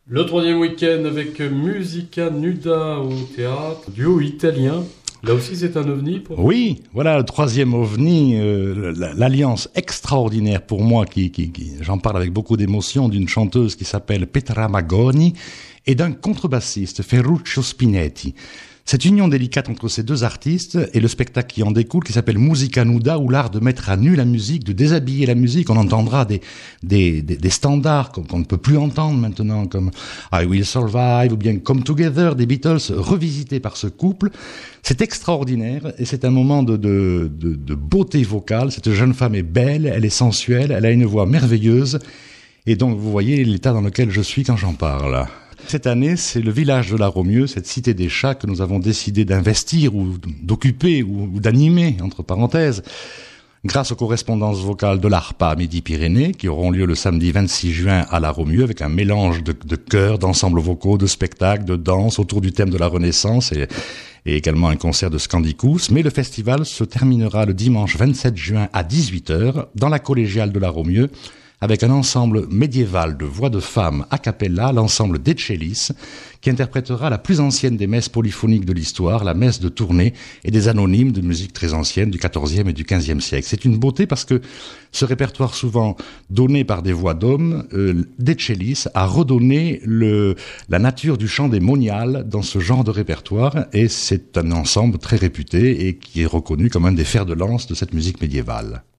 Le troisième week-end avec Musica Nuda au théâtre, duo italien. Là aussi, c'est un ovni pour vous? Oui, voilà le troisième ovni, l'alliance extraordinaire pour moi, j'en parle avec beaucoup d'émotion, d'une chanteuse qui s'appelle Petra Magoni et d'un contrebassiste, Ferruccio Spinetti. Cette union délicate entre ces deux artistes et le spectacle qui en découle, qui s'appelle Musica Nuda, ou l'art de mettre à nu la musique, de déshabiller la musique. On entendra des standards qu'on ne peut plus entendre maintenant, comme I Will Survive ou bien Come Together des Beatles, revisités par ce couple. C'est extraordinaire et c'est un moment de beauté vocale. Cette jeune femme est belle, elle est sensuelle, elle a une voix merveilleuse. Et donc, vous voyez l'état dans lequel je suis quand j'en parle. Cette année, c'est le village de la Romieux, cette cité des chats que nous avons décidé d'investir ou d'occuper ou d'animer, entre parenthèses, grâce aux correspondances vocales de l'ARPA Midi-Pyrénées qui auront lieu le samedi 26 juin à la Romieux avec un mélange de chœurs, d'ensembles vocaux, de spectacles, de danse autour du thème de la Renaissance et également un concert de Scandicous. Mais le festival se terminera le dimanche 27 juin à 18h dans la collégiale de la Romieux avec un ensemble médiéval de voix de femmes a cappella, l'ensemble d'Etchelis, qui interprétera la plus ancienne des messes polyphoniques de l'histoire, la messe de Tournai, et des anonymes de musique très ancienne du XIVe et du XVe siècle. C'est une beauté parce que ce répertoire souvent donné par des voix d'hommes, d'Etchelis a redonné la nature du chant des moniales dans ce genre de répertoire, et c'est un ensemble très réputé et qui est reconnu comme un des fers de lance de cette musique médiévale.